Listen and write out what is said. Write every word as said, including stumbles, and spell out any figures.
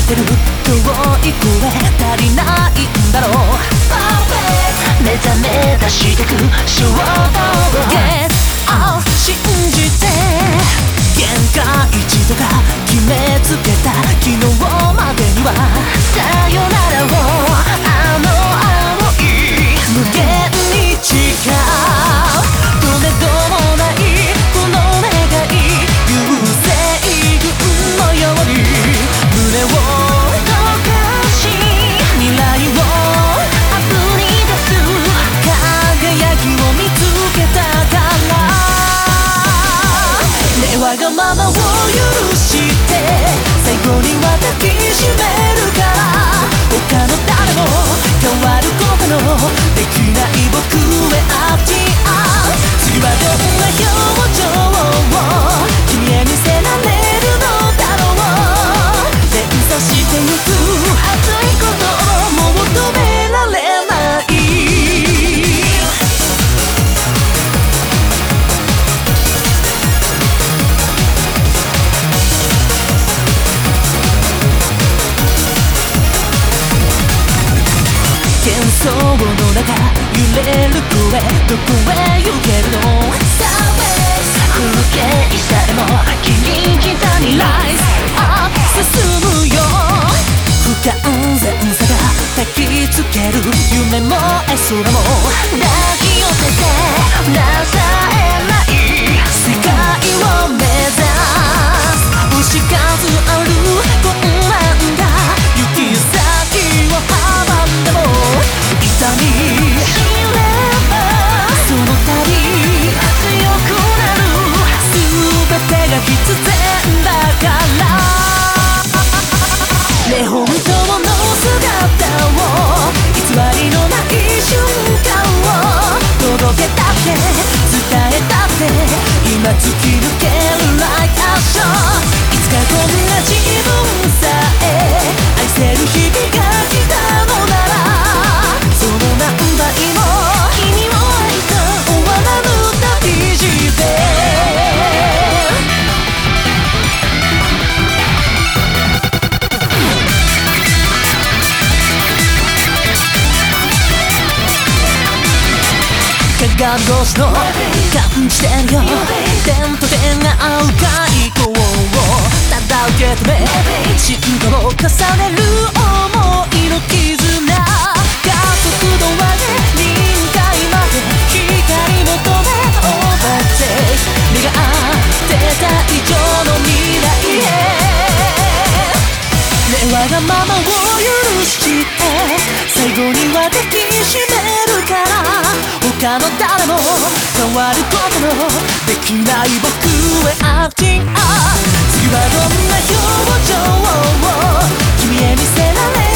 てる遠い声足りないんだろう目覚め出してく衝動 Get out 信じて限界値とか決めつけた昨日までにはさよならをあの青い無限に誓うどれどもないこの願い流星群のように胸を溶かし未来をあぶり出す輝きを見つけたからわがままを許して最後には抱きしめるから他の誰も変わることのできない僕へアプア次はどんな表情を君へ見せられるのだろう連鎖してゆく熱いことをもう止められない幻想の中揺れる声どこへ行けるの風景さえも切り刻み Rise up 進むよ不完全さが焚きつける夢も絵空も抱き寄せてなさえない世界を目指す星数ある困難が行き先を阻んでも痛み知ればその度強くなる全てが必然だからね本当の姿を偽りのない瞬間を届けたって伝えたって今突き抜ける Like a shot いつかこんな自分さえ愛せる日々が来たのならその何倍も君を愛した終わらぬ旅路で鏡越しの感じてるよ点と点が合う外交をただ受け止め進化を重ねる想いの絆加速度上げ臨界まで光求め Overtake 願ってた以上の未来へねわがままを許して最後には抱きしめるから他の誰も変わることのできない僕へアクティング次はどんな表情を君へ見せられ